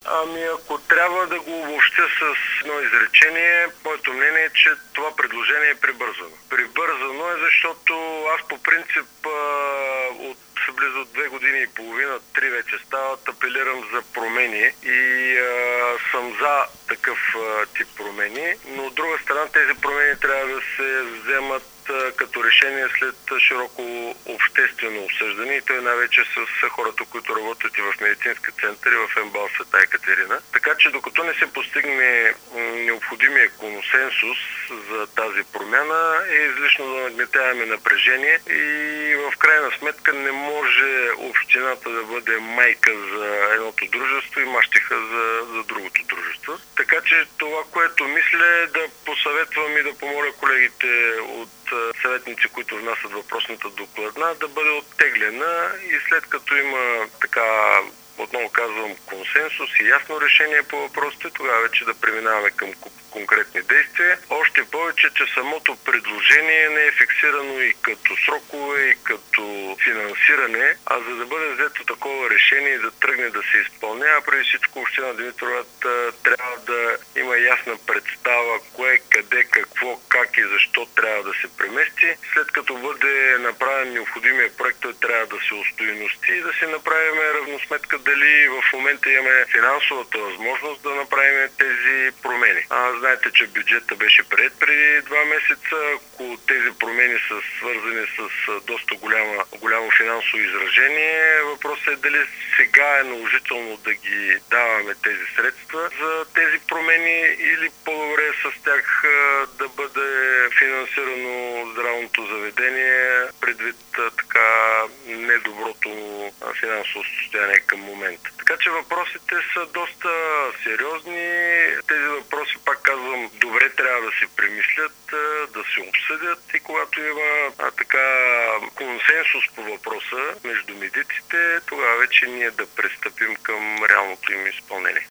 Ако трябва да го обобщя с едно изречение, моето мнение е, че това предложение е прибързано. Прибързано е, защото аз по принцип от близо 2 години и половина, 3 вече стават, апелирам за промени и съм за такъв тип промени, но от друга страна тези промени трябва да се вземат като решение след широко обществено обсъждане и той най-вече с хората, които работят и в медицински център и в МБАЛ Света Екатерина. Така че докато не се постигне необходимия консенсус за тази промяна, е излишно да нагнетяваме напрежение и в крайна сметка не може общината да бъде майка за едното дружество и мащеха за другото дружество. Така че това, което мисля, е да посъветвам и да помоля колегите от съветници, които внасят въпросната докладна, да бъде оттеглена и след като има отново казвам, консенсус и ясно решение по въпросите, тогава вече да преминаваме към конкретни действия. Още повече, че самото предложение не е фиксирано и като срокове, и като финансиране, а за да бъде взето такова решение и да тръгне да се изпълнява, преди всичко община Димитровград трябва да има ясна представа кое, къде, какво, как и защо трябва да се премести. След като бъде направен необходимия проект, той трябва да се устойности и да си направим равносметка дали в момента имаме финансовата възможност да направим тези промени. Знаете, че бюджета беше приет преди 2 месеца. Ако тези промени са свързани с доста голямо финансово изражение, въпросът е дали сега е наложително да ги даваме тези средства за тези промени или по-добре с тях да бъде финансирано здравното заведение предвид недоброто финансово състояние към момента. Така че въпросите са доста сериозни. Тези въпроси, пак казвам, добре трябва да се премислят, да се обсъдят и когато има консенсус по въпроса между медиците, тогава вече ние да пристъпим към реалното им изпълнение.